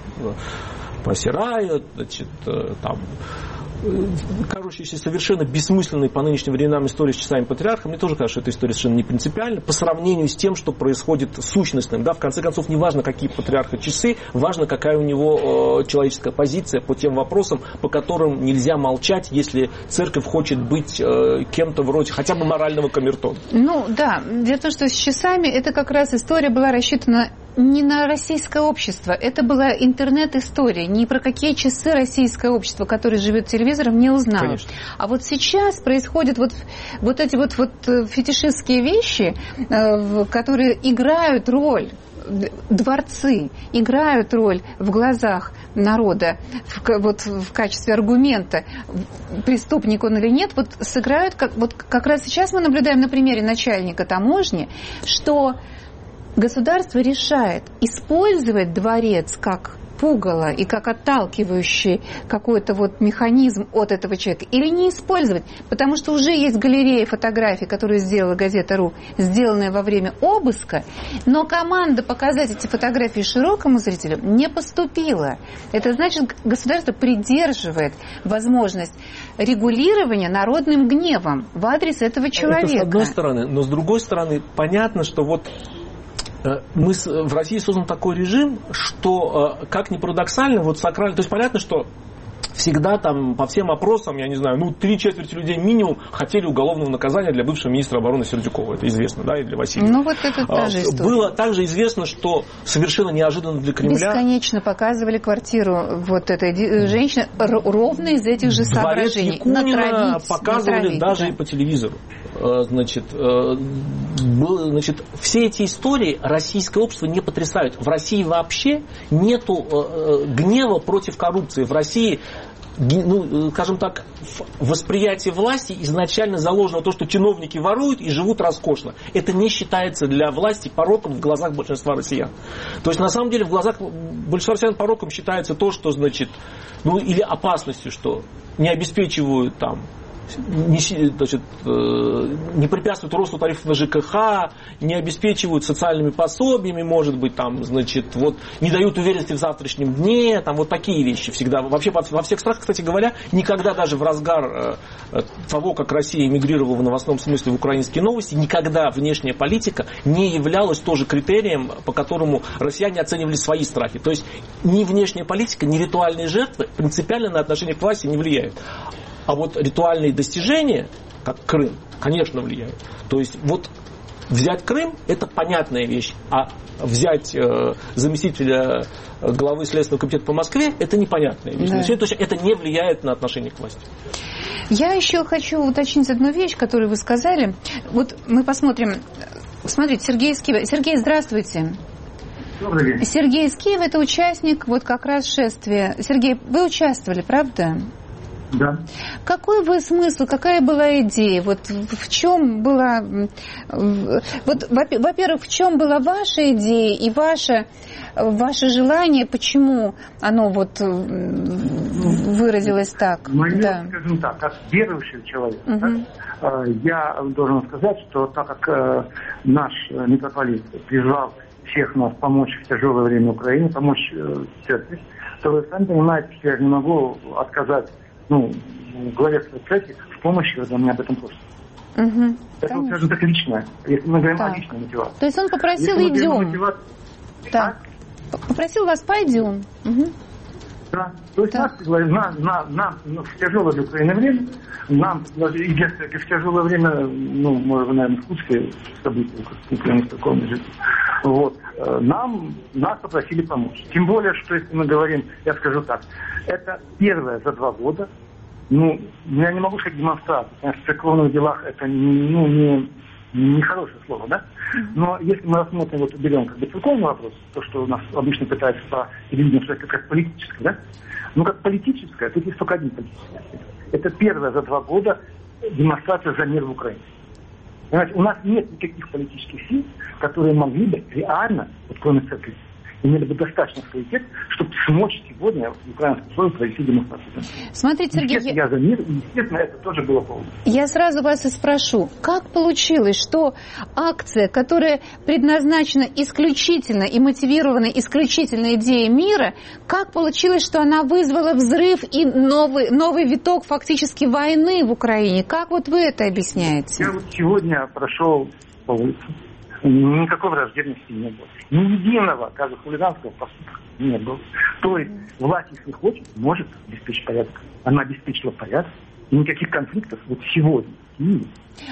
про Сираю, значит, там... кажущаяся совершенно бессмысленной по нынешним временам история с часами патриарха, мне тоже кажется, что эта история совершенно не принципиальна по сравнению с тем, что происходит сущностным. Да? В конце концов, не важно, какие патриарха часы, важно, какая у него человеческая позиция по тем вопросам, по которым нельзя молчать, если церковь хочет быть кем-то вроде хотя бы морального камертона. Дело в том, что с часами это как раз история была рассчитана не на российское общество, это была интернет-история, ни про какие часы российское общество, которое живет телевизором, не узнало. Конечно. А вот сейчас происходят вот эти фетишистские вещи, которые играют роль, дворцы играют роль в глазах народа в качестве аргумента, преступник он или нет, сыграют, как раз сейчас мы наблюдаем на примере начальника таможни, что государство решает использовать дворец как пугало и как отталкивающий какой-то механизм от этого человека или не использовать, потому что уже есть галерея фотографий, которую сделала газета.ру, сделанная во время обыска, но команда показать эти фотографии широкому зрителю не поступила. Это значит, государство придерживает возможность регулирования народным гневом в адрес этого человека. Это с одной стороны, но с другой стороны понятно, что в России создан такой режим, что, как ни парадоксально, сакрально, то есть понятно, что всегда там по всем опросам, я не знаю, 3/4 людей минимум хотели уголовного наказания для бывшего министра обороны Сердюкова. Это известно, да, и для Васильева. Это та же история. Было также известно, что совершенно неожиданно для Кремля... Бесконечно показывали квартиру этой женщины ровно из этих же соображений. Дворец Якунина показывали даже и по телевизору. Значит, все эти истории российское общество не потрясают. В России вообще нету гнева против коррупции. В России, скажем так, в восприятии власти изначально заложено то, что чиновники воруют и живут роскошно. Это не считается для власти пороком в глазах большинства россиян. То есть, на самом деле, в глазах большинства россиян пороком считается то, что, или опасностью, что не обеспечивают не препятствуют росту тарифов на ЖКХ, не обеспечивают социальными пособиями, может быть, там, значит, вот, не дают уверенности в завтрашнем дне, там вот такие вещи всегда. Вообще во всех странах, кстати говоря, никогда даже в разгар того, как Россия эмигрировала в новостном смысле в украинские новости, никогда внешняя политика не являлась тоже критерием, по которому россияне оценивали свои страхи. То есть ни внешняя политика, ни ритуальные жертвы принципиально на отношение к власти не влияют. А вот ритуальные достижения, как Крым, конечно, влияют. То есть вот взять Крым – это понятная вещь, а взять заместителя главы Следственного комитета по Москве – это непонятная вещь. Да. То есть это не влияет на отношение к власти. Я еще хочу уточнить одну вещь, которую вы сказали. Вот мы посмотрим. Смотрите, Сергей из Киева. Сергей, здравствуйте. Добрый день. Сергей из Киева – это участник вот как раз шествия. Сергей, вы участвовали, правда? Да. Какой был смысл, какая была идея? Вот в чем была, вот, во-первых, в чем была ваша идея и ваше желание, почему оно вот выразилось так? Да. Скажем так, как верующий человек, я должен сказать, что так как наш митрополит призвал всех нас помочь в тяжелое время Украине, помочь церкви, то вы сами понимаете, что я не могу отказать главе церкви в помощи, когда мне об этом просят. Это, скажем так, личное. Если мы говорим о личной мотивации. То есть он попросил идем. Да. Попросил вас пойдем. Да. То есть нам в тяжелое для Украины время, нам, и для церкви в тяжелое время, может, наверное, вкусные события, Украины церковной жизни. Вот. Нас попросили помочь. Тем более, что если мы говорим, я скажу так, это первое за 2 года, я не могу сказать демонстрация, потому что в церковных делах это не хорошее слово, да? Но если мы рассмотрим, вот уберем как бы церковный вопрос, то, что у нас обычно пытаются по телевидению сказать как политическое, да? Как политическое, тут есть только один политический аспект. Это первое за 2 года демонстрация за мир в Украине. Понимаете, у нас нет никаких политических сил, которые могли бы реально, вот кроме церкви, имели бы достаточно авторитет, чтобы смочь сегодня в украинском условии провести демонстрацию. Смотрите, Сергей, я за мир, и, естественно, это тоже было повод. Я сразу вас и спрошу, как получилось, что акция, которая предназначена исключительно и мотивирована исключительно идеей мира, как получилось, что она вызвала взрыв и новый виток фактически войны в Украине? Как вот вы это объясняете? Я вот сегодня прошел по улице. Никакой враждебности не было. Ни единого, как хулиганского поступка не было. То есть власть, если хочет, может обеспечить порядок. Она обеспечила порядок. И никаких конфликтов вот сегодня в Киеве.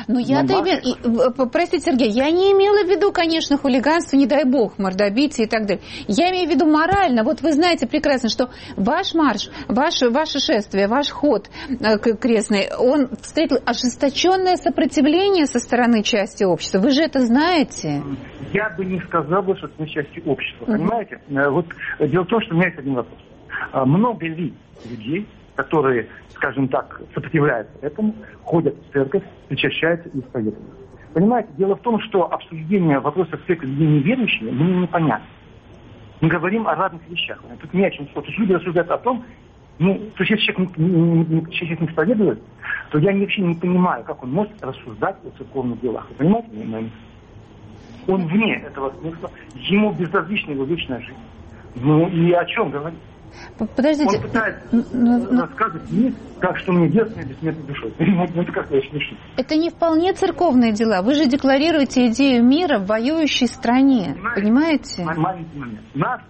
Простите, Сергей, я не имела в виду, конечно, хулиганство, не дай бог, мордобитие и так далее. Я имею в виду морально. Вот вы знаете прекрасно, что ваш марш, ваше шествие, ваш ход крестный, он встретил ожесточенное сопротивление со стороны части общества. Вы же это знаете. Я бы не сказал, что это части общества. Понимаете? Вот дело в том, что у меня есть один вопрос. Много ли людей, которые, скажем так, сопротивляются этому, ходят в церковь, причащаются и исповедуют? Понимаете, дело в том, что обсуждение вопросов церкви людей неверующими мне непонятно. Мы говорим о разных вещах. Тут не о чем спорить. Люди рассуждают о том, то есть если человек не исповедует, то я вообще не понимаю, как он может рассуждать о церковных делах. Вы понимаете? Он вне этого смысла, ему безразлична его вечная жизнь. И о чем говорить? Подождите. Он пытается рассказывать мне, как что мне делать с моей бессмертной душой. Это как-то очень смешно. Это не вполне церковные дела. Вы же декларируете идею мира в воюющей стране. Понимаете? Маленький момент.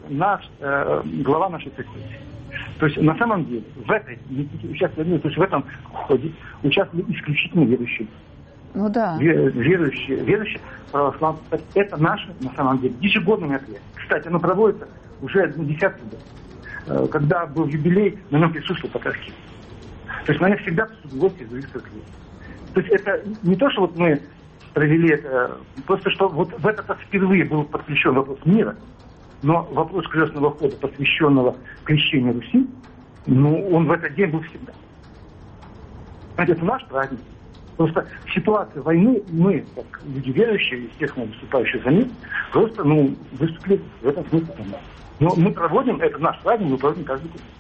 Глава нашей церкви. То есть на самом деле в этом ходе участвовали исключительно верующие. Да. Верующие православные. Это наше, на самом деле, ежегодное мероприятие. Кстати, оно проводится уже десятки лет. Когда был юбилей, на нем присутствовал Патарский. То есть на них всегда присутствуют гости из других церквей. То есть это не то, что вот мы провели это, просто что вот в этот раз впервые был подключен вопрос мира, но вопрос крестного хода, посвященного крещению Руси, он в этот день был всегда. Знаете, это наш праздник. Просто в ситуации войны мы, как люди верующие, естественно, выступающие за мир, просто выступили в этом смысле. Но мы проводим, это наш праздник, мы проводим каждый год.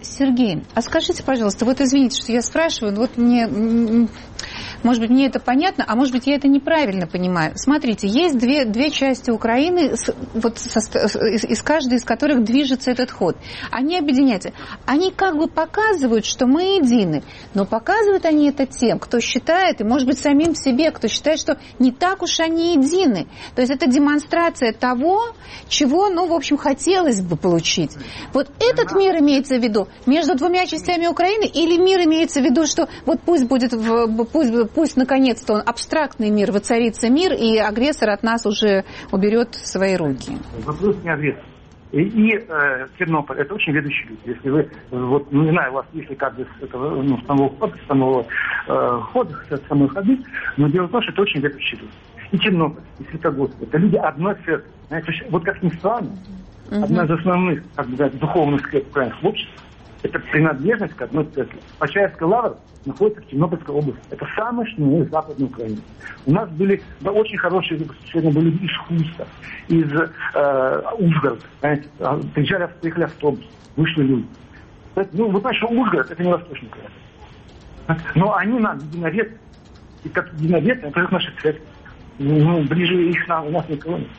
Сергей, а скажите, пожалуйста, вот извините, что я спрашиваю, вот мне, может быть, мне это понятно, а может быть, я это неправильно понимаю. Смотрите, есть две части Украины, вот из каждой из которых движется этот ход. Они объединяются. Они как бы показывают, что мы едины, но показывают они это тем, кто считает, и, может быть, самим себе, кто считает, что не так уж они едины. То есть это демонстрация того, чего, ну, в общем, хотелось бы получить. Вот этот мир имеется в виду между двумя частями Украины, или мир имеется в виду, что вот пусть наконец-то он абстрактный мир, воцарится мир, и агрессор от нас уже уберет в свои руки? Вопрос не агрессор. И Тернополь, это очень ведущие люди. Если вы, вот, не знаю, у вас если как бы с этого, ну, самого хода, с самой ходы, но дело в том, что это очень ведущие люди. И Тернополь, и Светогорск, это люди одной церкви. Вот как ни странно, одна из основных, как бы сказать, духовных склеп украинского общества, это принадлежность к одной церкви. Почаевская лавра находится в Тернопольской области. Это самая ширина Западной Украины. У нас были очень хорошие, сегодня были из Хуста, из Ужгорода. Приехали автобус, вышли люди. Ну, вы понимаете, что Ужгород это не Восточный край. Но они нам единоверцы. И как единоверцы, это наши церкви. Ну, ближе их у нас никого нет.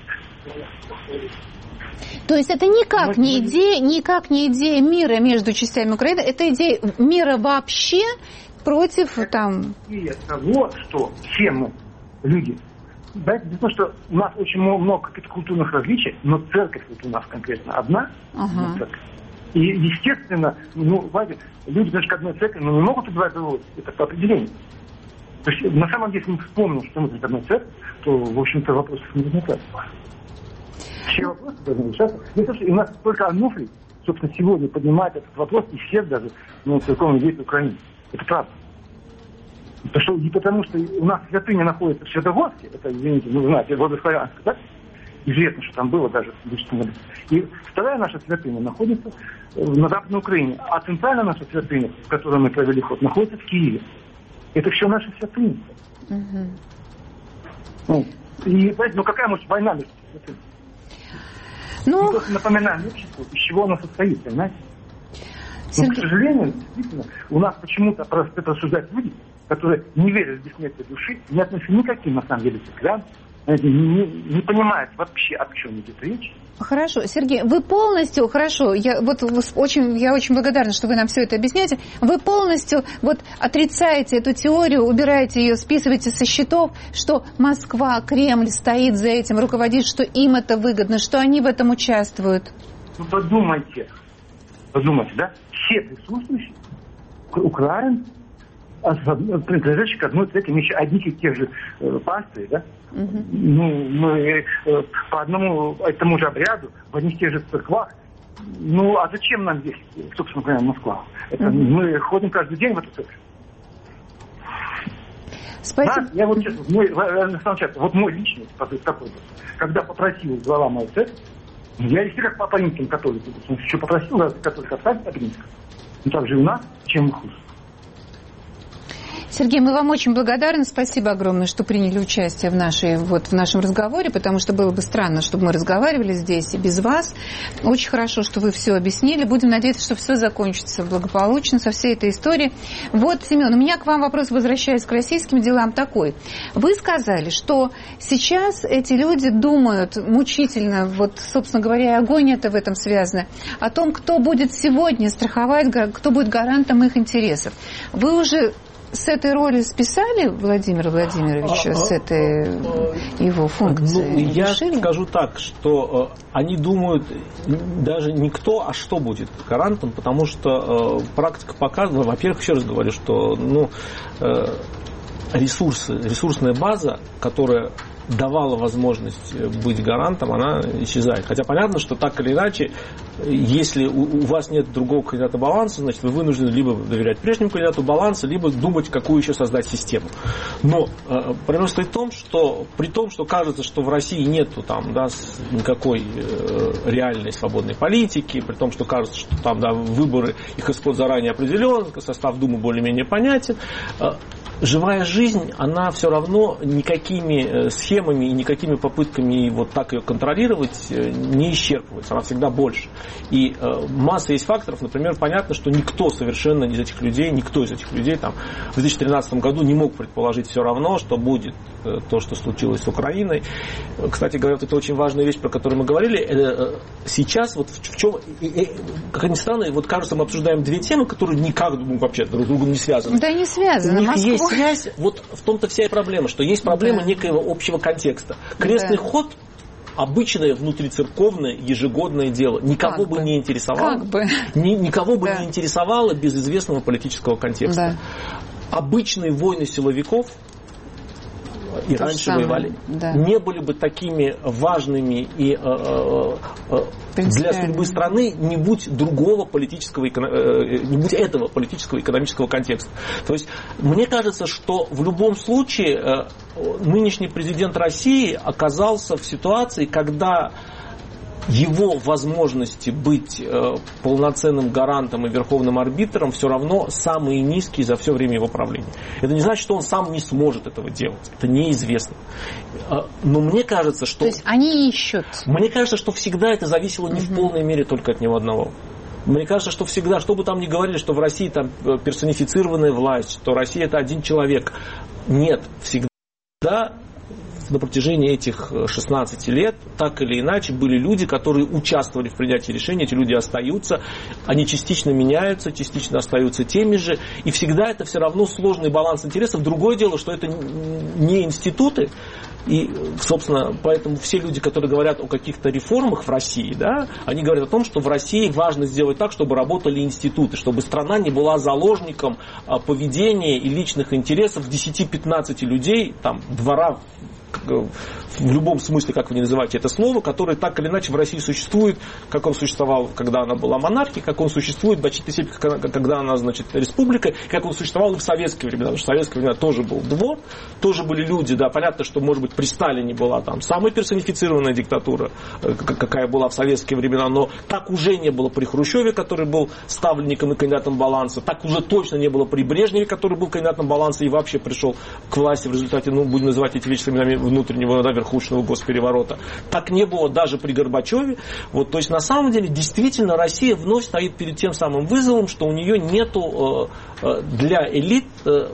То есть это никак не идея мира между частями Украины, это идея мира вообще против это там... Идея того, что все мы, люди, знаете, дело в том, что у нас очень много каких-то культурных различий, но церковь вот у нас конкретно одна. Церковь. И, естественно, ну, знаете, люди даже к одной церкви, но не могут убивать другого, это по определению. То есть, на самом деле, если мы вспомним, что мы к одной церкви, то, в общем-то, вопросов не возникает. Все вопросы должны решаться. И у нас только Ануфрий, собственно, сегодня поднимает этот вопрос, и всех даже, ну, церковных деятелей Украины. Это правда. Потому что у нас святыня находится в Светогорске, это, извините, вы знаете, Владославянск, да? Известно, что там было даже в 2000 году. И вторая наша святыня находится на Западной Украине. А центральная наша святыня, в которой мы провели ход, находится в Киеве. Это все наши святыни. Ну, и, понимаете, ну какая может война между святынями? Мы просто напоминаем обществу, из чего оно состоит, понимаете? Но, к сожалению, действительно, у нас почему-то рассуждают люди, которые не верят в бессмертие души, не относятся никаким, на самом деле, церквям, не понимают вообще, о чем идет речь. Хорошо, Сергей, вы полностью, хорошо, я очень благодарна, что вы нам все это объясняете, вы полностью вот отрицаете эту теорию, убираете ее, списываете со счетов, что Москва, Кремль стоит за этим, руководит, что им это выгодно, что они в этом участвуют. Ну, подумайте, да, все присутствующие, украинцы, принадлежащие к одной церкви, еще одних и тех же пастырей, да? Ну, мы по одному этому же обряду, в одних и тех же церквах. Ну, а зачем нам здесь, собственно говоря, Москва? Мы ходим каждый день в эту церковь. Спасибо. Я вот честно, мой личный такой был, когда попросил глава моей церкви, я и как по римским католикам, еще попросил католиков оставить от римского. Ну, так же и у нас, чем и хуже. Сергей, мы вам очень благодарны. Спасибо огромное, что приняли участие в нашем разговоре, потому что было бы странно, чтобы мы разговаривали здесь и без вас. Очень хорошо, что вы все объяснили. Будем надеяться, что все закончится благополучно со всей этой историей. Вот, Семен, у меня к вам вопрос, возвращаясь к российским делам, такой. Вы сказали, что сейчас эти люди думают мучительно, вот, собственно говоря, и агония-то в этом связана, о том, кто будет сегодня страховать, кто будет гарантом их интересов. Вы уже с этой роли списали Владимира Владимировича, с этой его функцией? Ну, я скажу так, что они думают даже не кто, а что будет гарантом, потому что практика показывает, во-первых, еще раз говорю, что ресурсная база, которая давала возможность быть гарантом, она исчезает. Хотя понятно, что так или иначе, если у вас нет другого кандидата баланса, значит, вы вынуждены либо доверять прежнему кандидату баланса, либо думать, какую еще создать систему. Но проблема стоит в том, что при том, что кажется, что в России нету там, да, никакой реальной свободной политики, при том, что кажется, что там, да, выборы, их исход заранее определен, состав Думы более-менее понятен, живая жизнь, она все равно никакими схемами и никакими попытками вот так ее контролировать не исчерпывается, она всегда больше. И масса есть факторов, например, понятно, что никто совершенно из этих людей там, в 2013 году не мог предположить все равно, что будет то, что случилось с Украиной. Кстати говоря, вот это очень важная вещь, про которую мы говорили. Сейчас, вот в чем, как ни странно, вот кажется, мы обсуждаем две темы, которые никак вообще друг с другом не связаны. Да, не связаны. У них есть связь, вот в том-то вся и проблема, что есть проблема некоего общего контекста. Крестный ход — обычное внутрицерковное ежегодное дело. Никого бы не интересовало. Никого бы не интересовало без известного политического контекста. Обычные войны силовиков, и раньше воевали, не были бы такими важными и для судьбы страны, не будь другого политического, не будь этого политического и экономического контекста. То есть мне кажется, что в любом случае нынешний президент России оказался в ситуации, когда его возможности быть полноценным гарантом и верховным арбитром все равно самые низкие за все время его правления. Это не значит, что он сам не сможет этого делать. Это неизвестно. Но мне кажется, что... То есть они ищут. Мне кажется, что всегда это зависело не в полной мере только от него одного. Мне кажется, что всегда, что бы там ни говорили, что в России там персонифицированная власть, что Россия — это один человек. Нет, всегда... На протяжении этих 16 лет, так или иначе, были люди, которые участвовали в принятии решений, эти люди остаются, они частично меняются, частично остаются теми же, и всегда это все равно сложный баланс интересов. Другое дело, что это не институты, и, собственно, поэтому все люди, которые говорят о каких-то реформах в России, да, они говорят о том, что в России важно сделать так, чтобы работали институты, чтобы страна не была заложником поведения и личных интересов 10-15 людей, там, двора, в любом смысле, как вы не называете это слово, которое так или иначе в России существует, как он существовал, когда она была монархией, как он существует в значительной степени, когда она, значит, республика, как он существовал и в советские времена. Потому что в советские времена тоже был двор, тоже были люди, да, понятно, что, может быть, при Сталине была там самая персонифицированная диктатура, какая была в советские времена, но так уже не было при Хрущеве, который был ставленником и кандидатом баланса, так уже точно не было при Брежневе, который был кандидатом баланса и вообще пришел к власти в результате, ну, будем называть эти вещи именами внутреннего, да, верхушного госпереворота. Так не было даже при Горбачеве. Вот, то есть, на самом деле, действительно, Россия вновь стоит перед тем самым вызовом, что у нее нету для элит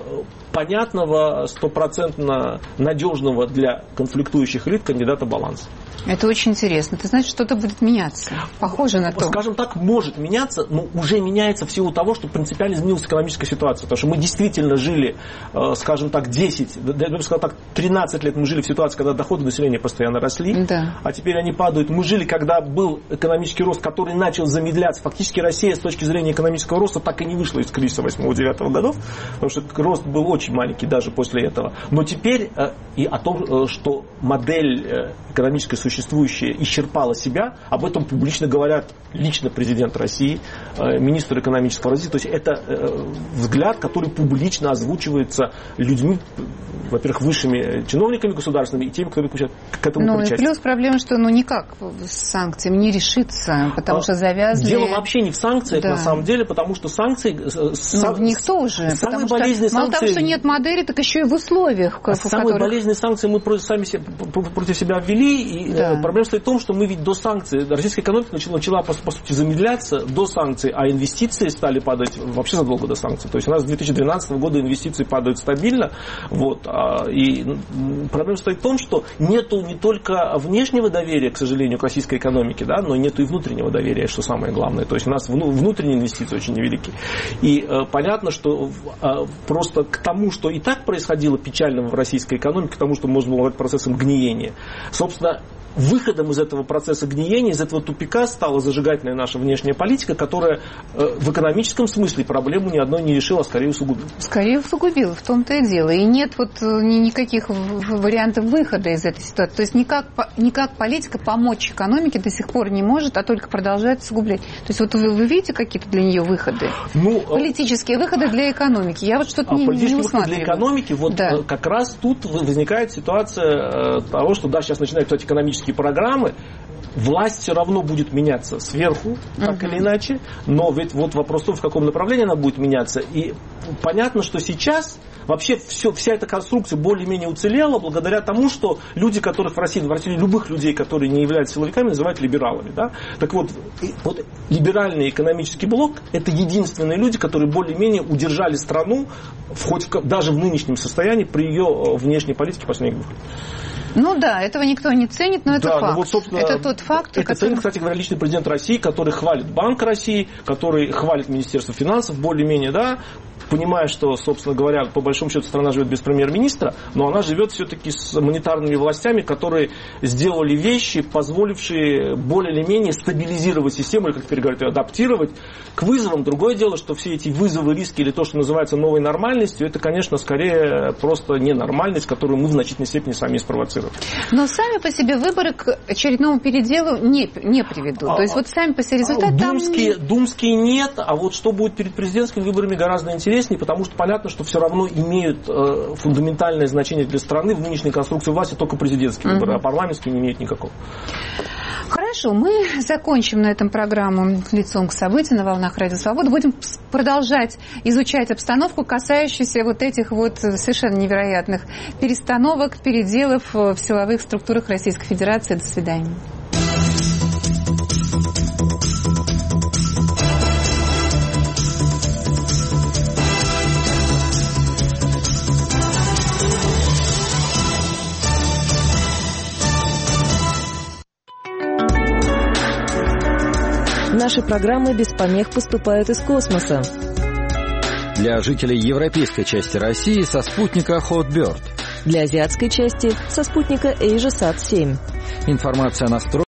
понятного, стопроцентно надежного для конфликтующих элит кандидата баланса. Это очень интересно. Ты знаешь, что-то будет меняться. Похоже на то. Скажем так, может меняться, но уже меняется в силу того, что принципиально изменилась экономическая ситуация. Потому что мы действительно жили, скажем так, 10, я бы сказал так, 13 лет мы жили в ситуации, когда доходы населения постоянно росли, а теперь они падают. Мы жили, когда был экономический рост, который начал замедляться. Фактически Россия с точки зрения экономического роста так и не вышла из кризиса 8-9 годов, потому что рост был очень маленький даже после этого. Но теперь и о том, что модель экономической существующая исчерпала себя, об этом публично говорят лично президент России, министр экономического развития. То есть это взгляд, который публично озвучивается людьми, во-первых, высшими чиновниками государственными и теми, кто к этому причастен. Плюс проблема, что никак с санкциями не решится, потому что завязли... Дело вообще не в санкциях, на самом деле, потому что санкции... Но в них тоже. Самые болезненные мало санкции... того, что нет модели, так еще и в условиях, самые болезненные санкции мы сами против себя ввели, и проблема стоит в том, что мы ведь до санкций, российская экономика начала по сути замедляться до санкций, а инвестиции стали падать вообще задолго до санкций. То есть у нас с 2012 года инвестиции падают стабильно, вот, и проблема стоит в том, что нету не только внешнего доверия, к сожалению, к российской экономике, да, но нету и внутреннего доверия, что самое главное. То есть у нас внутренние инвестиции очень невелики. И понятно, что просто к тому, что и так происходило печального в российской экономике, к тому, что можно было назвать процессом гниения, собственно, выходом из этого процесса гниения, из этого тупика стала зажигательная наша внешняя политика, которая в экономическом смысле проблему ни одной не решила, а скорее усугубила. Скорее усугубила, в том-то и дело. И нет никаких вариантов выхода из этой ситуации. То есть никак политика помочь экономике до сих пор не может, а только продолжает усугублять. То есть вот вы видите какие-то для нее выходы? Политические выходы для экономики. Я вот что-то не усматриваю. Выходы для экономики, вот как раз тут возникает ситуация того, что сейчас начинают экономические программы, власть все равно будет меняться сверху, так или иначе, но ведь вот вопрос в том, в каком направлении она будет меняться. И понятно, что сейчас вообще вся эта конструкция более-менее уцелела благодаря тому, что люди, которых в России любых людей, которые не являются силовиками, называют либералами. Да? Так вот либеральный экономический блок – это единственные люди, которые более-менее удержали страну даже в нынешнем состоянии при ее внешней политике последних 2 лет. Ну да, этого никто не ценит, но это факт. Ну вот, собственно, это тот факт, это ценит, кстати говоря, личный президент России, который хвалит Банк России, который хвалит Министерство финансов, более-менее, да, понимая, что, собственно говоря, по большому счету страна живет без премьер-министра, но она живет все-таки с монетарными властями, которые сделали вещи, позволившие более или менее стабилизировать систему, или, как теперь говорят, ее адаптировать к вызовам. Другое дело, что все эти вызовы, риски или то, что называется новой нормальностью, это, конечно, скорее просто ненормальность, которую мы в значительной степени сами спровоцировали. Но сами по себе выборы к очередному переделу не приведут. То есть вот сами по себе результаты думские нет, а вот что будет перед президентскими выборами гораздо интереснее, потому что понятно, что все равно имеют фундаментальное значение для страны в нынешней конструкции власти только президентские выборы, а парламентские не имеют никакого. Хорошо, мы закончим на этом программу «Лицом к событию» на волнах Радио Свобода. Будем продолжать изучать обстановку, касающуюся вот этих вот совершенно невероятных перестановок, переделов в силовых структурах Российской Федерации. До свидания. Наши программы без помех поступают из космоса. Для жителей европейской части России со спутника Hotbird. Для азиатской части со спутника AsiaSat 7. Информация о настройке